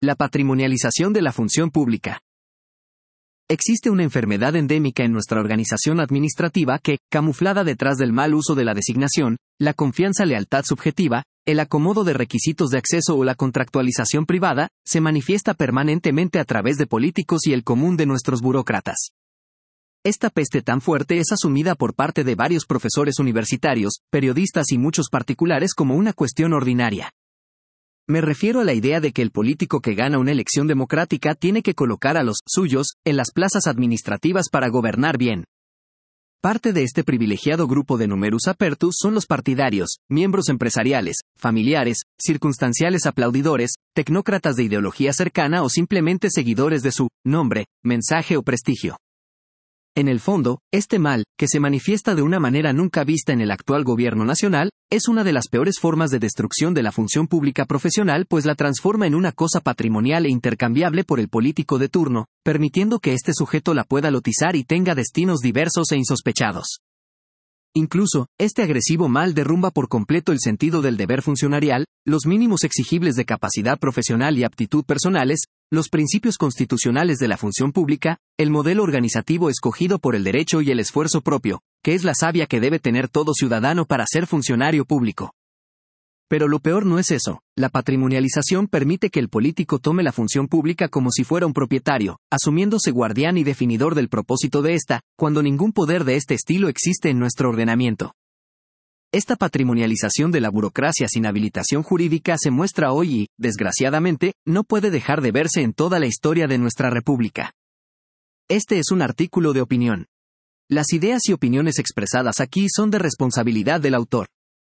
La patrimonialización de la función pública. Existe una enfermedad endémica en nuestra organización administrativa que, camuflada detrás del mal uso de la designación, la confianza-lealtad subjetiva, el acomodo de requisitos de acceso o la contractualización privada, se manifiesta permanentemente a través de políticos y el común de nuestros burócratas. Esta peste tan fuerte es asumida por parte de varios profesores universitarios, periodistas y muchos particulares como una cuestión ordinaria. Me refiero a la idea de que el político que gana una elección democrática tiene que colocar a los suyos en las plazas administrativas para gobernar bien. Parte de este privilegiado grupo de numerus apertus son los partidarios, miembros empresariales, familiares, circunstanciales aplaudidores, tecnócratas de ideología cercana o simplemente seguidores de su nombre, mensaje o prestigio. En el fondo, este mal, que se manifiesta de una manera nunca vista en el actual gobierno nacional, es una de las peores formas de destrucción de la función pública profesional, pues la transforma en una cosa patrimonial e intercambiable por el político de turno, permitiendo que este sujeto la pueda lotizar y tenga destinos diversos e insospechados. Incluso, este agresivo mal derrumba por completo el sentido del deber funcionarial, los mínimos exigibles de capacidad profesional y aptitud personales, los principios constitucionales de la función pública, el modelo organizativo escogido por el derecho y el esfuerzo propio, que es la savia que debe tener todo ciudadano para ser funcionario público. Pero lo peor no es eso, la patrimonialización permite que el político tome la función pública como si fuera un propietario, asumiéndose guardián y definidor del propósito de esta, cuando ningún poder de este estilo existe en nuestro ordenamiento. Esta patrimonialización de la burocracia sin habilitación jurídica se muestra hoy y, desgraciadamente, no puede dejar de verse en toda la historia de nuestra República. Este es un artículo de opinión. Las ideas y opiniones expresadas aquí son de responsabilidad del autor.